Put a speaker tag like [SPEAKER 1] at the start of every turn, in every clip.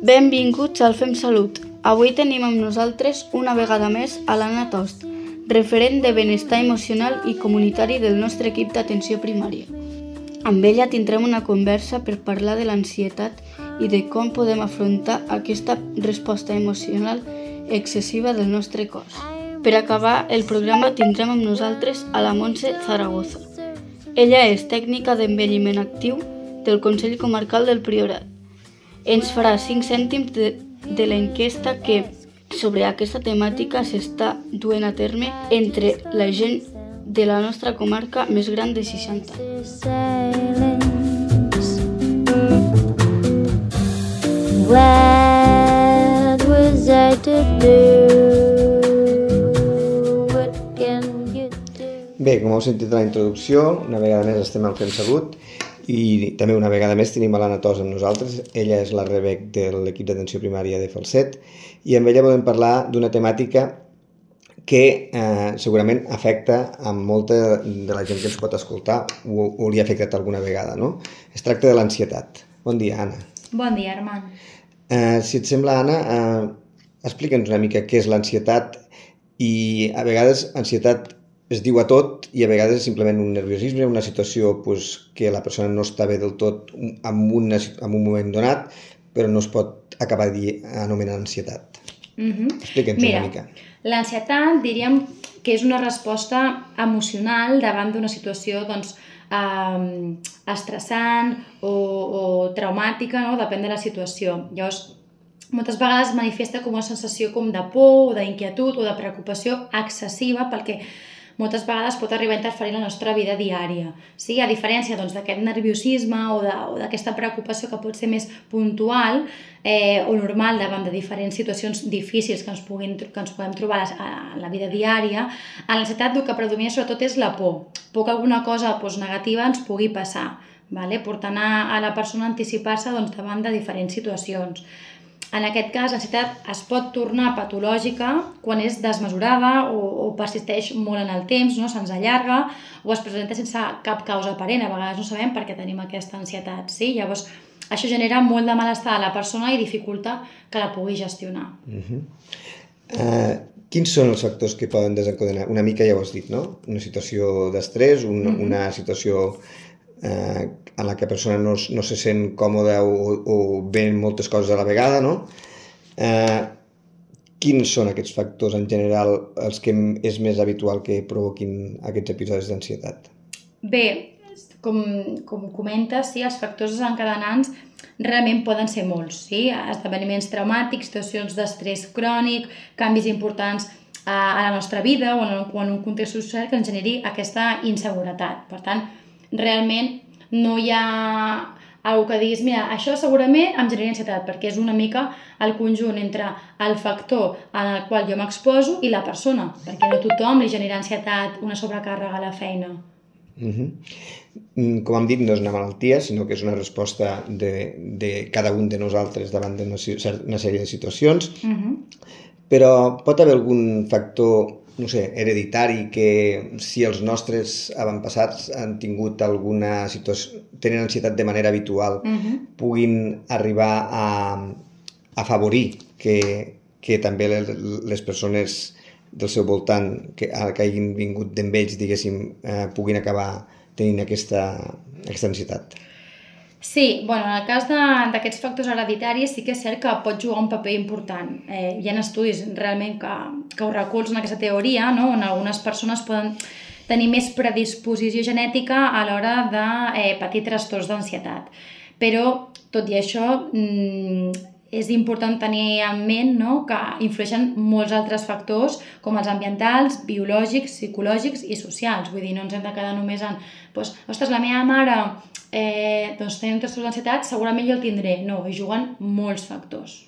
[SPEAKER 1] Benvinguts al Fem Salut. Avui tenim amb nosaltres una vegada més a l'Anna Tost, referent de benestar emocional i comunitari del nostre equip d'atenció primària. Amb ella tindrem una conversa per parlar de l'ansietat i de com podem afrontar aquesta resposta emocional excessiva del nostre cos. Per acabar el programa tindrem amb nosaltres a la Montse Zaragoza. Ella és tècnica d'envelliment actiu del Consell Comarcal del Priorat. Ens farà 5 cèntims de l'enquesta que sobre aquesta temàtica s'està duent a terme entre la gent de la nostra comarca més gran de 60 anys.
[SPEAKER 2] What was I to do? What can you do?
[SPEAKER 3] Bé, com heu sentit a la introducció, una vegada més estem al Fem Salut i també una vegada més tenim a l'Anna Tost amb nosaltres. Ella és la Rebec de l'equip d'atenció primària de Falset i amb ella volem parlar d'una temàtica que segurament afecta a molta de la gent que ens pot escoltar o li ha afectat alguna vegada, no? Es tracta de l'ansietat. Bon dia, Anna.
[SPEAKER 4] Bon dia, Armand.
[SPEAKER 3] Si et sembla, Anna, explica'ns una mica què és l'ansietat i a vegades ansietat es diu a tot i a vegades és simplement un nerviosisme, una situació que la persona no està bé del tot en un moment donat, però no es pot acabar anomenant ansietat. Explica'ns una mica.
[SPEAKER 4] L'ansietat diríem que és una resposta emocional davant d'una situació estressant o traumàtica, no? Depèn de la situació. Llavors, moltes vegades es manifesta com una sensació com de por o d'inquietud o de preocupació excessiva perquè moltes vegades pot arribar a interferir en la nostra vida diària. Sí? A diferència d'aquest nerviosisme o d'aquesta preocupació que pot ser més puntual o normal davant de diferents situacions difícils que ens podem trobar a la vida diària, a l'ansietat el que predomina sobretot és la por. Por que alguna cosa negativa ens pugui passar, portant a la persona a anticipar-se davant de diferents situacions. En aquest cas, l'ansietat es pot tornar patològica quan és desmesurada o persisteix molt en el temps, no? Se'ns allarga o es presenta sense cap causa aparent. A vegades no sabem per què tenim aquesta ansietat. Sí? Llavors, això genera molt de malestar a la persona i dificulta que la pugui gestionar.
[SPEAKER 3] Quins són els factors que poden desencadenar? Una mica ja ho has dit, no? Una situació d'estrès, una situació en la que la persona no se sent còmoda o ven moltes coses a la vegada, no? Quins són aquests factors en general els que és més habitual que provoquin aquests episodis d'ansietat?
[SPEAKER 4] Bé, com comentes, sí, els factors desencadenants realment poden ser molts, sí? Esdeveniments traumàtics, situacions d'estrès crònic, canvis importants a la nostra vida o en un context social que ens generi aquesta inseguretat. Per tant, realment no hi ha alguna que diguis, mira, això segurament em genera ansietat, perquè és una mica el conjunt entre el factor en el qual jo m'exposo i la persona, perquè no a tothom li genera ansietat una sobrecàrrega a la feina.
[SPEAKER 3] Com hem dit, no és una malaltia, sinó que és una resposta de cada un de nosaltres davant d'una sèrie de situacions, però pot haver algun factor, no sé, hereditari, que si els nostres avantpassats han tingut alguna situació, tenen ansietat de manera habitual, puguin arribar a afavorir que també les persones del seu voltant que hagin vingut d'ells, diguéssim, puguin acabar tenint aquesta ansietat.
[SPEAKER 4] Sí, en el cas d'aquests factors hereditaris sí que és cert que pot jugar un paper important. Hi ha estudis realment que ho recolzen aquesta teoria, no? On algunes persones poden tenir més predisposició genètica a l'hora de patir trastorns d'ansietat. Però, tot i això, és important tenir en ment, no? Que influeixen molts altres factors com els ambientals, biològics, psicològics i socials. Vull dir, no ens hem de quedar només en ostres, la meva mare tenen trastorns d'ansietat, segurament jo el tindré. No, hi juguen molts factors.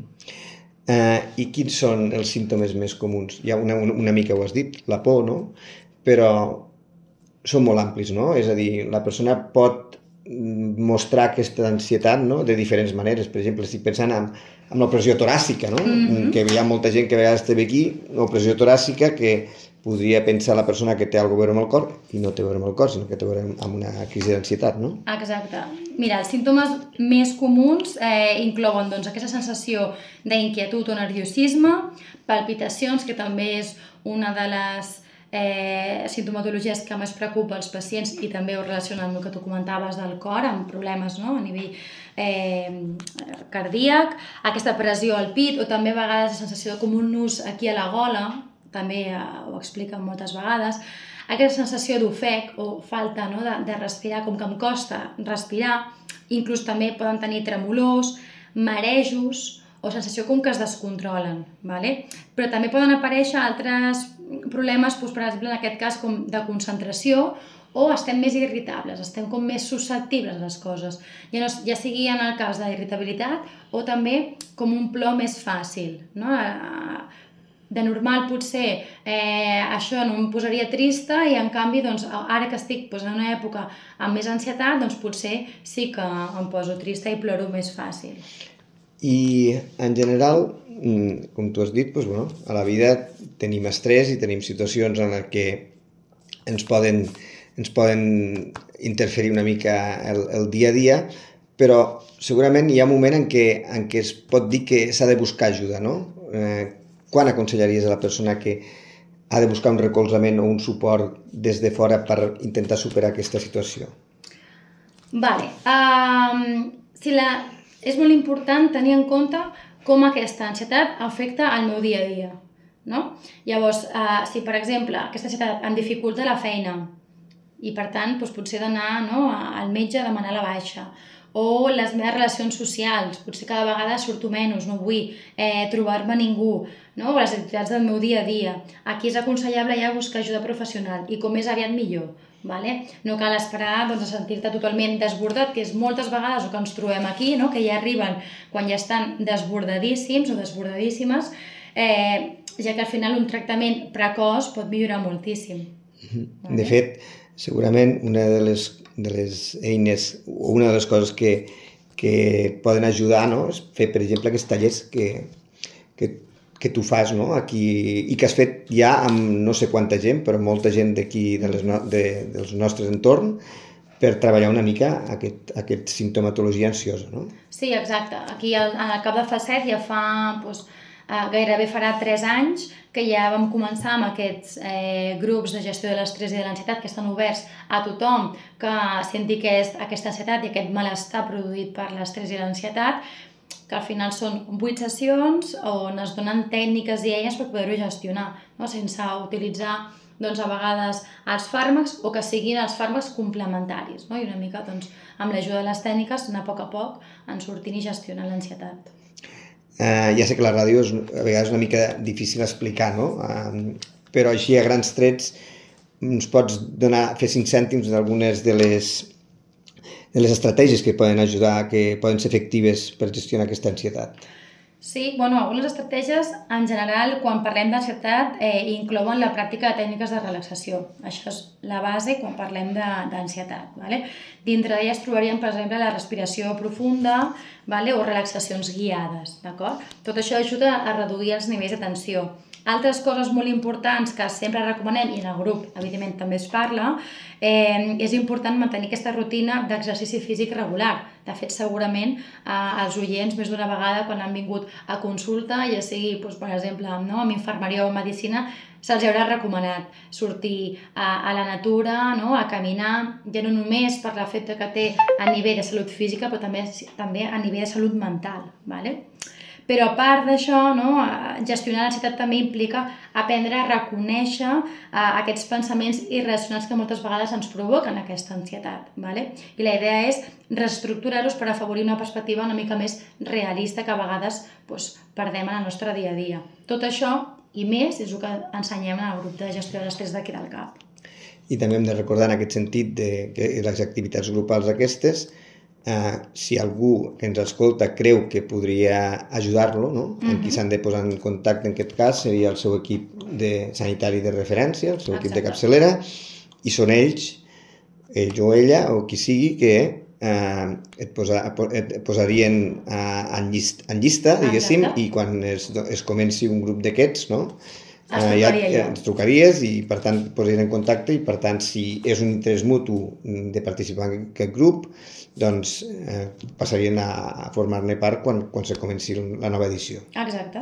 [SPEAKER 3] I quins són els símptomes més comuns? Ja una mica ho has dit, la por, no? Però són molt amplis, no? És a dir, la persona pot mostrar aquesta ansietat, no? De diferents maneres. Per exemple, estic pensant en l'opressió toràcica, no? Que hi ha molta gent que a vegades té aquí, l'opressió toràcica que podria pensar la persona que té alguna cosa a veure amb el cor i no té a veure amb el cor, sinó que té a veure amb una crisi d'ansietat, no?
[SPEAKER 4] Exacte. Mira, els símptomes més comuns inclouen doncs, aquesta sensació d'inquietud o nerviosisme, palpitacions, que també és una de les sintomatologies que més preocupa els pacients i també ho relaciona amb el que tu comentaves del cor, amb problemes a nivell cardíac, aquesta pressió al pit o també a vegades la sensació com un nus aquí a la gola, també ho expliquen moltes vegades, aquesta sensació d'ofec o falta de respirar, com que em costa respirar, inclús també poden tenir tremolors, marejos o sensació com que es descontrolen, ¿vale? Però també poden aparèixer altres problemes, doncs, per exemple, en aquest cas com de concentració, o estem més irritables, estem com més susceptibles a les coses, ja sigui en el cas d'irritabilitat o també com un plor més fàcil, no? De normal potser això no em posaria trista i en canvi doncs, ara que estic en una època amb més ansietat, doncs potser sí que em poso trista i ploro més fàcil.
[SPEAKER 3] I en general, com tu has dit, doncs, bueno, a la vida tenim estrès i tenim situacions en què ens poden interferir una mica el dia a dia, però segurament hi ha un moment en què es pot dir que s'ha de buscar ajuda, no? Quan aconsellaries a la persona que ha de buscar un recolzament o un suport des de fora per intentar superar aquesta situació?
[SPEAKER 4] Vale. És molt important tenir en compte com aquesta ansietat afecta el meu dia a dia, no? Llavors, si per exemple aquesta ansietat em dificulta la feina i per tant doncs, potser he d'anar al metge a demanar la baixa, o les meves relacions socials, potser cada vegada surto menys, no vull trobar-me ningú, no? O les activitats del meu dia a dia. Aquí és aconsellable ja buscar ajuda professional i com més aviat millor. Vale? No cal esperar doncs, a sentir-te totalment desbordat, que és moltes vegades el que ens trobem aquí, no? Que ja arriben quan ja estan desbordadíssims o desbordadíssimes, ja que al final un tractament precoç pot millorar moltíssim.
[SPEAKER 3] Vale? De fet, segurament una de les eines o una de les coses que poden ajudar, no? És fer, per exemple, aquests tallers que tu fas, no? Aquí, i que has fet ja amb no sé quanta gent, però molta gent d'aquí dels nostres entorns, per treballar una mica aquest sintomatologia ansiosa, no?
[SPEAKER 4] Sí, exacte. Aquí al Cap de Falset ja fa gairebé farà 3 anys que ja vam començar amb aquests grups de gestió de l'estrès i de l'ansietat que estan oberts a tothom que senti aquesta ansietat i aquest malestar produït per l'estrès i l'ansietat, que al final són 8 sessions on es donen tècniques i eines per poder-ho gestionar, no? Sense utilitzar doncs, a vegades els fàrmacs o que siguin els fàrmacs complementaris, no? I una mica doncs, amb l'ajuda de les tècniques anar a poc en sortint i gestionant l'ansietat.
[SPEAKER 3] Ja sé que la ràdio és a vegades una mica difícil explicar, no? Però així a grans trets ens pots fer 5 cèntims d'algunes de les estratègies que poden ajudar, que poden ser efectives per gestionar aquesta ansietat.
[SPEAKER 4] Sí, algunes estratègies en general quan parlem d'ansietat inclouen la pràctica de tècniques de relaxació. Això és la base quan parlem d'ansietat. Dintre d'elles trobaríem, per exemple, la respiració profunda o relaxacions guiades. Tot això ajuda a reduir els nivells de tensió. Altres coses molt importants que sempre recomanem, i en el grup evidentment també es parla, és important mantenir aquesta rutina d'exercici físic regular. De fet, segurament els oients més d'una vegada quan han vingut a consulta, ja sigui, per exemple, amb infermeria o medicina, se'ls haurà recomanat sortir a la natura, a caminar, ja no només per l'efecte que té a nivell de salut física, però també a nivell de salut mental. Però a part d'això, gestionar l'ansietat també implica aprendre a reconèixer aquests pensaments irracionals que moltes vegades ens provoquen aquesta ansietat. I la idea és reestructurar-los per afavorir una perspectiva una mica més realista que a vegades perdem en el nostre dia a dia. Tot això i més és el que ensenyem en el grup de gestió de l'estrès d'aquí del CAP.
[SPEAKER 3] I també hem de recordar en aquest sentit que les activitats grupals aquestes, si algú que ens escolta creu que podria ajudar-lo, amb qui s'han de posar en contacte en aquest cas seria el seu equip sanitari de referència, el seu equip de capçalera, i són ells o ella o qui sigui que et posarien en llista, diguéssim, i quan es comenci un grup d'aquests, ens trucaries i per tant posaries en contacte i per tant si és un interès mutu de participar en aquest grup doncs passarien a formar-ne part quan se comenci la nova edició.
[SPEAKER 4] Exacte.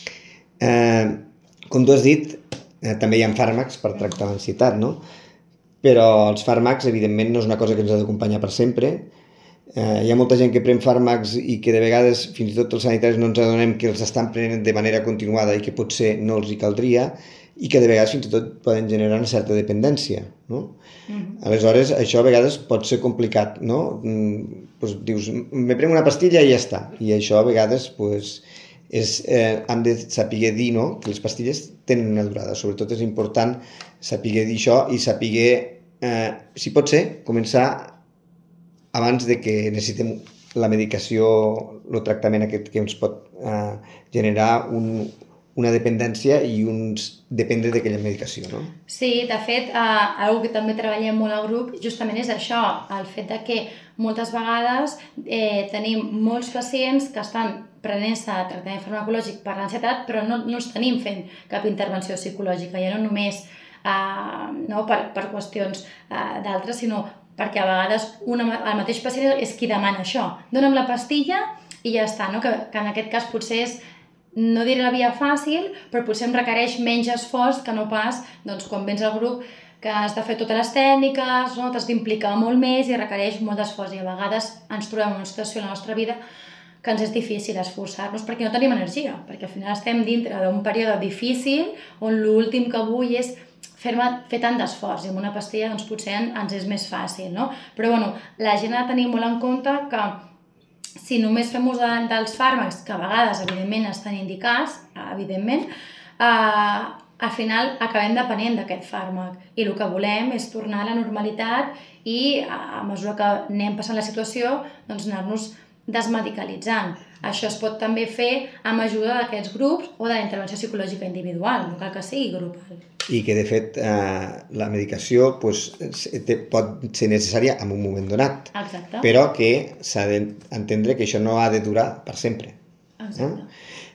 [SPEAKER 3] Com tu has dit, també hi ha fàrmacs per tractar l'ansietat, no? Però els fàrmacs evidentment no és una cosa que ens ha d'acompanyar per sempre. Hi ha molta gent que pren fàrmacs i que de vegades fins i tot els sanitaris no ens adonem que els estan prenent de manera continuada i que potser no els hi caldria i que de vegades fins i tot poden generar una certa dependència, no? Aleshores, això a vegades pot ser complicat, no? Pues dius, me prenc una pastilla i ja està. I això a vegades pues, hem de saber dir, no? Que les pastilles tenen una durada. Sobretot és important saber dir això i saber, si pot ser, començar abans de que necessitem la medicació, el tractament aquest que ens pot generar una dependència i dependre d'aquella medicació, no?
[SPEAKER 4] Sí, de fet, una que també treballem molt al grup justament és això, el fet de que moltes vegades tenim molts pacients que estan prenent-se tractament farmacològic per l'ansietat, però no els tenim fent cap intervenció psicològica, ja no només per qüestions d'altres, sinó perquè a vegades el mateix pacient és qui demana això. Dóna'm la pastilla i ja està, no? Que en aquest cas potser és, no diré la via fàcil, però potser em requereix menys esforç que no pas quan vens al grup que has de fer totes les tècniques, no? T'has d'implicar molt més i requereix molt d'esforç i a vegades ens trobem en una situació a la nostra vida que ens és difícil esforçar-nos perquè no tenim energia, perquè al final estem dintre d'un període difícil on l'últim que vull és fer tant d'esforç i amb una pastilla potser ens és més fàcil, no? Però la gent ha de tenir molt en compte que si només fem ús dels fàrmacs, que a vegades evidentment estan indicats, evidentment, al final acabem depenent d'aquest fàrmac i el que volem és tornar a la normalitat i a mesura que anem passant la situació anar-nos desmedicalitzant. Això es pot també fer amb ajuda d'aquests grups o de la intervenció psicològica individual, no cal que sigui grupal.
[SPEAKER 3] I que de fet la medicació pot ser necessària en un moment donat.
[SPEAKER 4] Exacte.
[SPEAKER 3] Però que s'ha d'entendre que això no ha de durar per sempre.
[SPEAKER 4] Exacte.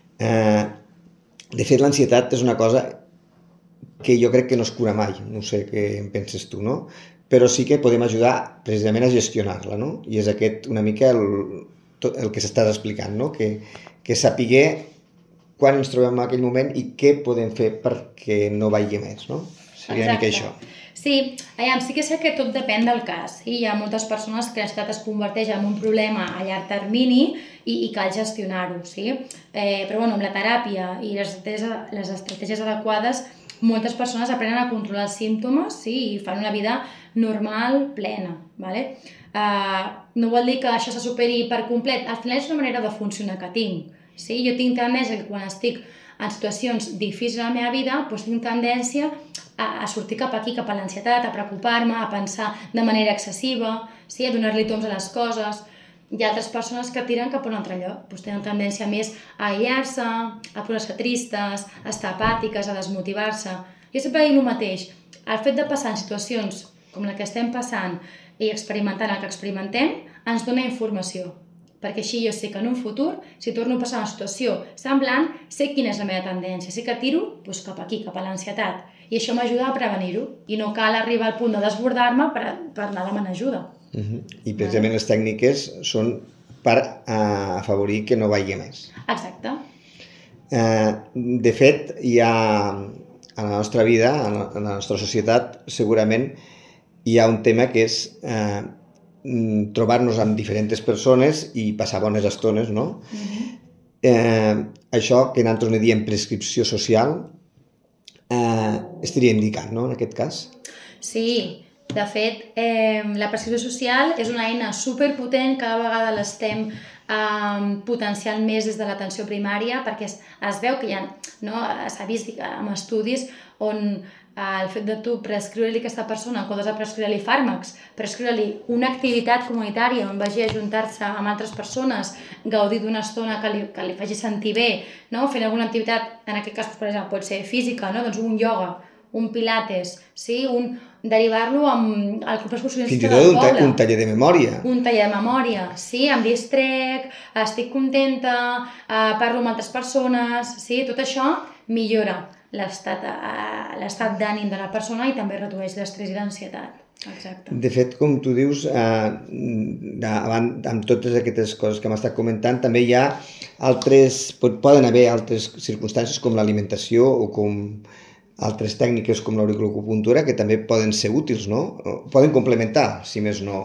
[SPEAKER 3] De fet, l'ansietat és una cosa que jo crec que no es cura mai, no sé què en penses tu, no? Però sí que podem ajudar precisament a gestionar-la, no? I és aquest una mica el que s'estàs explicant, no? Que sapiguer quan ens trobem en aquell moment i què podem fer perquè no vagi més, no? Seria una mica això.
[SPEAKER 4] Sí, sí que sé que tot depèn del cas. Hi ha moltes persones que l'ansietat es converteix en un problema a llarg termini i cal gestionar-ho, sí? Però amb la teràpia i les estratègies adequades moltes persones aprenen a controlar els símptomes i fan una vida normal, plena. No vol dir que això se superi per complet. Al final és una manera de funcionar que tinc. Jo tinc tendència que quan estic en situacions difícils a la meva vida tinc tendència a sortir cap aquí, cap a l'ansietat, a preocupar-me, a pensar de manera excessiva, a donar-li toms a les coses. Hi ha altres persones que tiren cap a un altre lloc, tenen tendència més a aïllar-se, a posar-se tristes, a estar apàtiques, a desmotivar-se. Jo sempre dic el mateix, el fet de passar en situacions com la que estem passant i experimentant el que experimentem, ens dona informació. Perquè així jo sé que en un futur, si torno a passar una situació semblant, sé quina és la meva tendència, sé que tiro cap aquí, cap a l'ansietat. I això m'ajuda a prevenir-ho. I no cal arribar al punt de desbordar-me per anar a demanar ajuda.
[SPEAKER 3] I precisament les tècniques són per afavorir que no vagi més.
[SPEAKER 4] Exacte.
[SPEAKER 3] De fet, hi ha a la nostra vida, a la nostra societat, segurament hi ha un tema que és trobar-nos amb diferents persones i passar bones estones, no? Això que nosaltres ne diem prescripció social estaria indicat, no, en aquest cas?
[SPEAKER 4] Sí, de fet, la prescripció social és una eina superpotent, cada vegada l'estem potenciant més des de l'atenció primària perquè es veu que s'ha vist amb estudis on el fet de tu prescriure-li a aquesta persona, en comptes de prescriure-li fàrmacs, prescriure-li una activitat comunitària on vagi a ajuntar-se amb altres persones, gaudir d'una estona que li faci sentir bé, fent alguna activitat, en aquest cas, per exemple, pot ser física, doncs un ioga, un pilates, derivar-lo amb el club excursionista del poble.
[SPEAKER 3] Fins i tot un taller de memòria.
[SPEAKER 4] Un taller de memòria, sí, em distrec, estic contenta, parlo amb altres persones, sí, tot això millora l'estat d'ànim de la persona i també redueix l'estrès i l'ansietat. Exacte.
[SPEAKER 3] De fet, com tu dius, amb totes aquestes coses que hem estat comentant, també hi ha poden haver altres circumstàncies com l'alimentació o com altres tècniques com l'auriculoacupuntura que també poden ser útils, no? Poden complementar, si més no,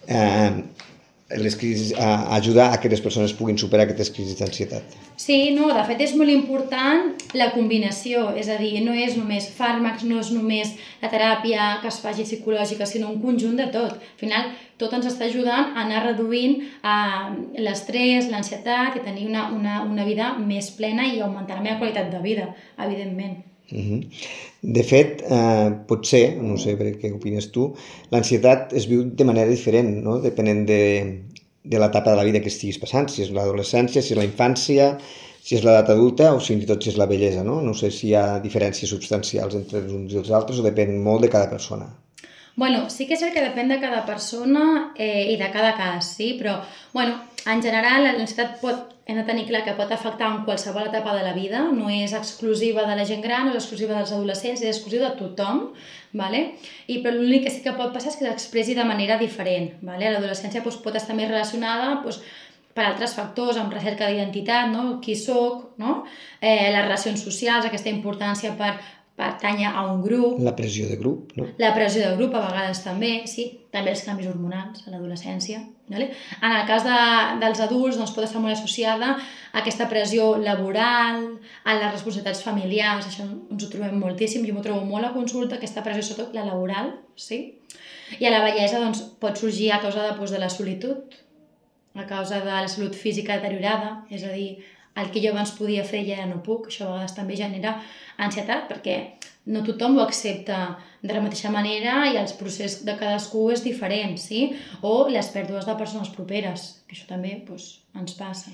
[SPEAKER 3] les crisis, ajudar a que les persones puguin superar aquestes crisis d'ansietat.
[SPEAKER 4] Sí, no, de fet és molt important la combinació, és a dir, no és només fàrmacs, no és només la teràpia que es faci psicològica, sinó un conjunt de tot. Al final, tot ens està ajudant a anar reduint l'estrès, l'ansietat i tenir una vida més plena i augmentar la meva qualitat de vida, evidentment.
[SPEAKER 3] De fet, potser, no sé què opines tu, l'ansietat es viu de manera diferent, no? Depenent de l'etapa de la vida que estiguis passant, si és l'adolescència, si és la infància, si és l'edat adulta o fins i tot si és la vellesa, no? No sé si hi ha diferències substancials entre els uns i els altres o depèn molt de cada persona.
[SPEAKER 4] Bueno, sí que és cert que depèn de cada persona i de cada cas, sí? Però, bueno, en general, l'ansietat hem de tenir clar que pot afectar en qualsevol etapa de la vida, no és exclusiva de la gent gran, no és exclusiva dels adolescents, és exclusiva de tothom, ¿vale? Però l'únic que sí que pot passar és que s'expressi de manera diferent. ¿Vale? L'adolescència pot estar més relacionada per altres factors, amb recerca d'identitat, no? Qui soc, no? Les relacions socials, aquesta importància per pertànyer a un grup.
[SPEAKER 3] La pressió de grup, no?
[SPEAKER 4] La pressió de grup a vegades també, sí. També els canvis hormonals a l'adolescència. ¿Vale? En el cas dels adults pot estar molt associada a aquesta pressió laboral, a les responsabilitats familiars, això ens ho trobem moltíssim, jo m'ho trobo molt a consulta, aquesta pressió, sobretot la laboral, sí? I a la vellesa pot sorgir a causa de la solitud, a causa de la salut física deteriorada, és a dir, el que jo abans podia fer ja no puc, això a vegades també genera ansietat perquè no tothom ho accepta de la mateixa manera i el procés de cadascú és diferent, sí? O les pèrdues de persones properes, que això també ens passa.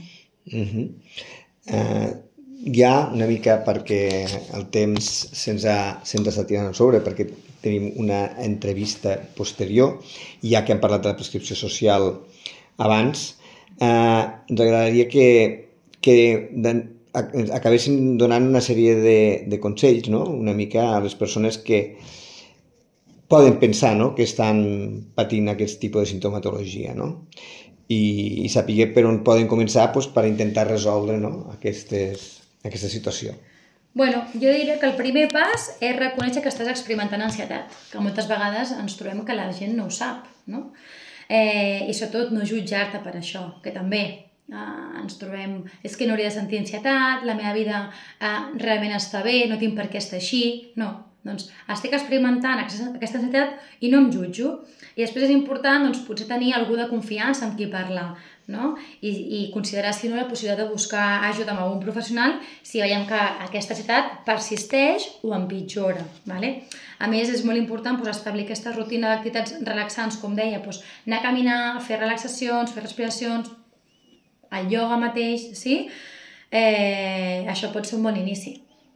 [SPEAKER 3] Ja una mica perquè el temps se'ns està tirant a sobre, perquè tenim una entrevista posterior, ja que hem parlat de la prescripció social abans, ens agradaria que acabéssim donant una sèrie de consells, no? Una mica a les persones que poden pensar, no? Que estan patint aquest tipus de sintomatologia, no? I saber per on poden començar per intentar resoldre, no? aquesta situació.
[SPEAKER 4] Bueno, jo diria que el primer pas és reconèixer que estàs experimentant ansietat, que moltes vegades ens trobem que la gent no ho sap, no? I sobretot no jutjar-te per això, que també ens trobem, és que no hauria de sentir ansietat, la meva vida realment està bé, no tinc per què estar així, no, doncs estic experimentant aquesta ansietat i no em jutjo. I després és important potser tenir algú de confiança amb qui parlar, no? I considerar si no la possibilitat de buscar ajuda amb algun professional si veiem que aquesta ansietat persisteix o empitjora, ¿vale? A més, és molt important establir aquesta rutina d'activitats relaxants, com deia, anar a caminar, fer relaxacions, fer respiracions, el ioga mateix, sí? Això pot ser un bon inici.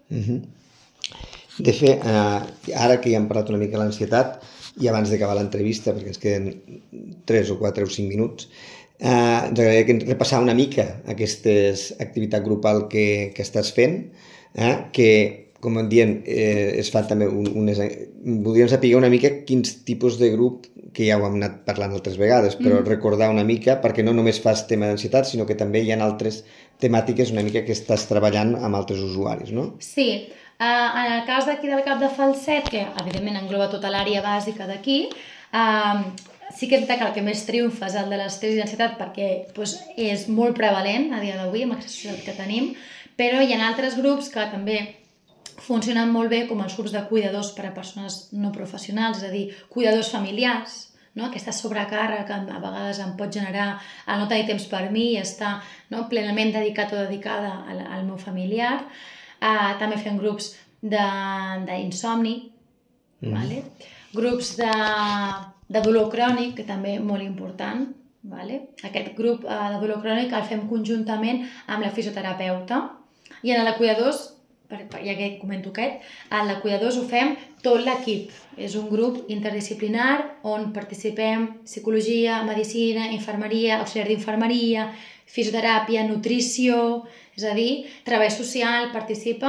[SPEAKER 3] De fet, ara que ja hem parlat una mica de l'ansietat, i abans d'acabar l'entrevista, perquè ens queden 3 o 4 o 5 minuts, ens agradaria repassar una mica aquesta activitat grupal que estàs fent, que, com em diuen, es fa també voldríem saber una mica quins tipus de grup, que ja ho hem anat parlant altres vegades, però recordar una mica, perquè no només fas tema d'ansietat, sinó que també hi ha altres temàtiques una mica que estàs treballant amb altres usuaris, no?
[SPEAKER 4] Sí. En el cas d'aquí del Cap de Falset, que evidentment engloba tota l'àrea bàsica d'aquí, sí que que el que més triomfa és el de l'estrès i l'ansietat perquè és molt prevalent a dia d'avui amb aquesta societat que tenim, però hi ha altres grups que també funcionen molt bé, com els grups de cuidadors per a persones no professionals, és a dir, cuidadors familiars, no? Aquesta sobrecàrrega que a vegades em pot generar el no tenir temps per mi i estar plenament dedicat o dedicada al meu familiar. També fem grups d'insomni, vale? Grups de dolor crònic, que també és molt important. Vale? Aquest grup de dolor crònic el fem conjuntament amb la fisioterapeuta. I en la cuidadors, ja que comento aquest, en la cuidadors ho fem tot l'equip. És un grup interdisciplinar on participem psicologia, medicina, infermeria, auxiliar d'infermeria, fisioteràpia, nutrició, és a dir, treball social, participa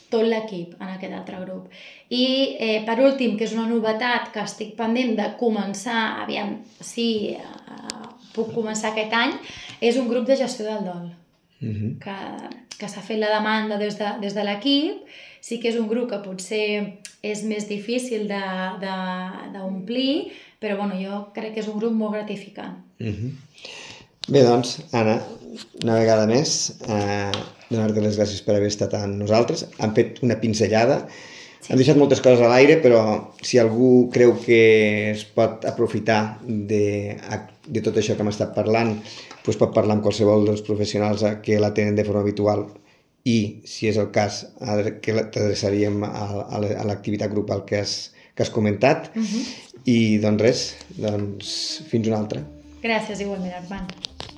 [SPEAKER 4] tot l'equip en aquest altre grup. I per últim, que és una novetat que estic pendent de començar, aviam, sí, puc començar aquest any, és un grup de gestió del dol, que s'ha fet la demanda des de l'equip. Sí que és un grup que potser és més difícil d'omplir, però bueno, jo crec que és un grup molt gratificant.
[SPEAKER 3] Bé, doncs, Anna, una vegada més, donar-te les gràcies per haver estat amb nosaltres. Han fet una pinzellada, han deixat moltes coses a l'aire, però si algú creu que es pot aprofitar de tot això que hem estat parlant, doncs pot parlar amb qualsevol dels professionals que la tenen de forma habitual i, si és el cas, que t'adreçaríem a l'activitat grupal que has comentat. I doncs res, fins una altra.
[SPEAKER 4] Gràcies, igualment, Armand.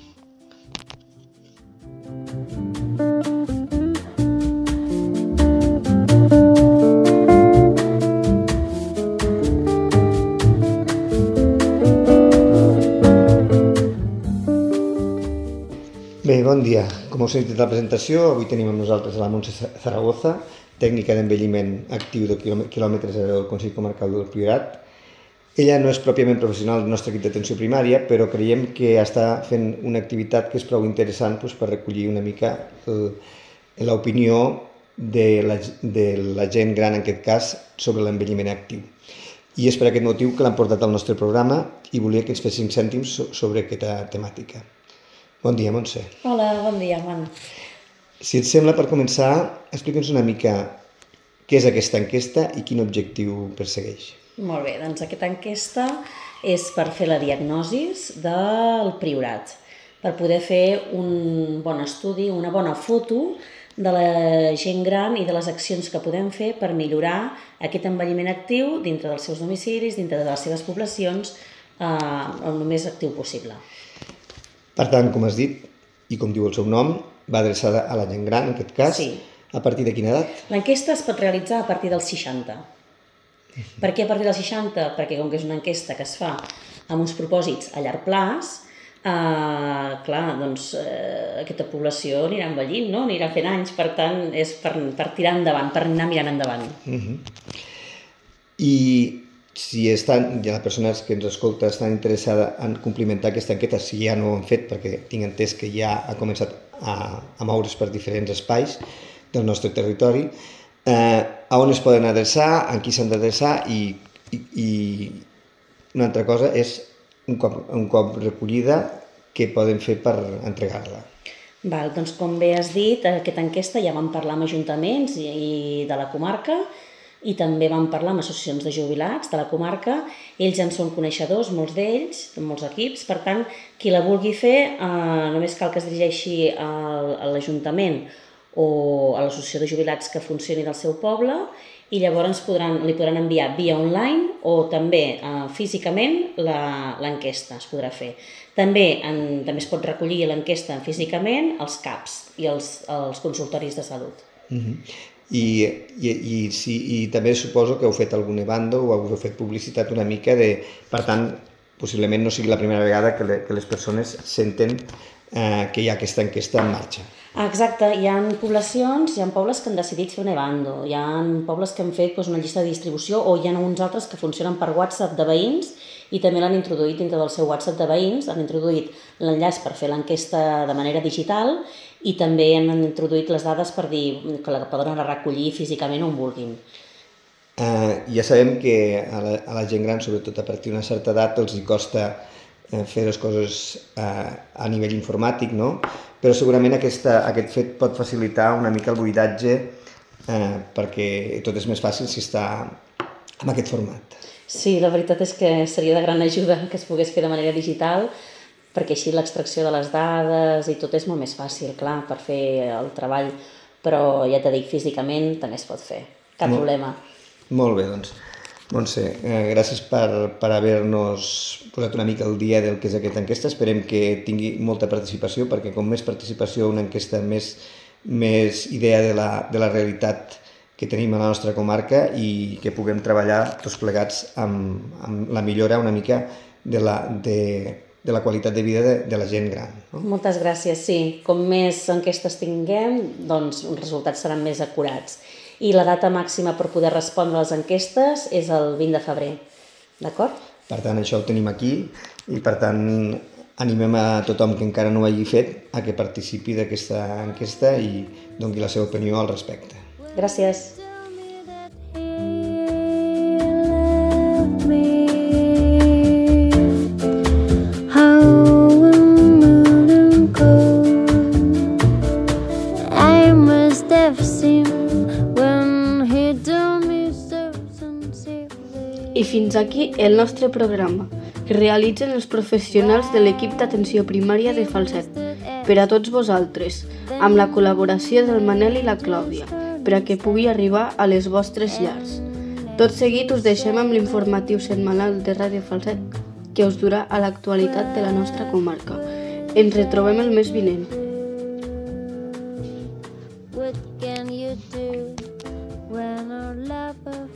[SPEAKER 3] Bé, bon dia. Com heu sentit a la presentació, avui tenim amb nosaltres a la Montse Zaragoza, tècnica d'envelliment actiu de quilòmetre zero del Consell Comarcal del Priorat. Ella no és pròpiament professional del nostre equip d'atenció primària, però creiem que està fent una activitat que és prou interessant per recollir una mica l'opinió de la gent gran, en aquest cas, sobre l'envelliment actiu. I és per aquest motiu que l'han portat al nostre programa i volia que ens fes 5 cèntims sobre aquesta temàtica. Bon dia, Montse.
[SPEAKER 5] Hola, bon dia, Joan.
[SPEAKER 3] Si et sembla, per començar, explica'ns una mica què és aquesta enquesta i quin objectiu persegueix.
[SPEAKER 5] Molt bé, doncs aquesta enquesta és per fer la diagnosi del Priorat, per poder fer un bon estudi, una bona foto de la gent gran i de les accions que podem fer per millorar aquest envelliment actiu dintre dels seus domicilis, dintre de les seves poblacions, el més actiu possible.
[SPEAKER 3] Per tant, com has dit, i com diu el seu nom, va adreçada a la gent gran, en aquest cas.
[SPEAKER 5] Sí.
[SPEAKER 3] A partir de quina edat?
[SPEAKER 5] L'enquesta es pot realitzar a partir dels 60. Per què a partir dels 60? Perquè com que és una enquesta que es fa amb uns propòsits a llarg plaç, aquesta població anirà envellint, no? Anirà fent anys, per tant, és per tirar endavant, per anar mirant endavant.
[SPEAKER 3] I si les persones que ens escolta estan interessades en complementar aquesta enquesta, si ja no ho han fet, perquè tinc entès que ja ha començat a moure's per diferents espais del nostre territori, a on es poden adreçar, en qui s'han d'adreçar i una altra cosa és un cop recollida què poden fer per entregar-la.
[SPEAKER 5] Doncs com bé has dit, aquesta enquesta ja vam parlar amb ajuntaments i de la comarca i també vam parlar amb associacions de jubilats de la comarca. Ells en són coneixedors, molts d'ells, molts equips, per tant, qui la vulgui fer només cal que es dirigeixi a l'Ajuntament o a l'associació de jubilats que funcioni del seu poble i llavors li podran enviar via online o també físicament l'enquesta es podrà fer. També es pot recollir l'enquesta físicament als CAPs i als consultoris de salut.
[SPEAKER 3] I també suposo que heu fet algun evento o heu fet publicitat una mica per tant, possiblement no sigui la primera vegada que les persones senten que hi ha aquesta enquesta en marxa.
[SPEAKER 5] Exacte, hi ha poblacions, hi ha pobles que han decidit fer un evando, hi ha pobles que han fet una llista de distribució o hi ha uns altres que funcionen per WhatsApp de veïns i també l'han introduït dintre del seu WhatsApp de veïns, han introduït l'enllaç per fer l'enquesta de manera digital i també han introduït les dades per dir que la poden recollir físicament on vulguin.
[SPEAKER 3] Ja sabem que a la gent gran, sobretot a partir d'una certa edat, els hi costa fer les coses a nivell informàtic, no? Però segurament aquest fet pot facilitar una mica el buidatge perquè tot és més fàcil si està en aquest format.
[SPEAKER 5] Sí, la veritat és que seria de gran ajuda que es pogués fer de manera digital perquè així l'extracció de les dades i tot és molt més fàcil, clar, per fer el treball, però ja t'he dit, físicament també es pot fer, cap problema.
[SPEAKER 3] Molt bé, doncs. Montse, gràcies per haver-nos posat una mica al dia del que és aquesta enquesta. Esperem que tingui molta participació, perquè com més participació una enquesta, més idea de la realitat que tenim a la nostra comarca i que puguem treballar tots plegats amb la millora una mica de la qualitat de vida de la gent gran. No?
[SPEAKER 5] Moltes gràcies, sí. Com més enquestes tinguem, doncs els resultats seran més acurats. i la data màxima per poder respondre a les enquestes és el 20 de febrer. D'acord?
[SPEAKER 3] Per tant, això ho tenim aquí i, per tant, animem a tothom que encara no ho hagi fet a que participi d'aquesta enquesta i doni la seva opinió al respecte.
[SPEAKER 5] Gràcies.
[SPEAKER 1] I fins aquí el nostre programa, que realitzen els professionals de l'equip d'atenció primària de Falset, per a tots vosaltres, amb la col·laboració del Manel i la Clàudia, per a que pugui arribar a les vostres llars. Tot seguit us deixem amb l'informatiu setmanal de Ràdio Falset, que us durà a l'actualitat de la nostra comarca. Ens retrobem el mes vinent.
[SPEAKER 2] What can you do when our love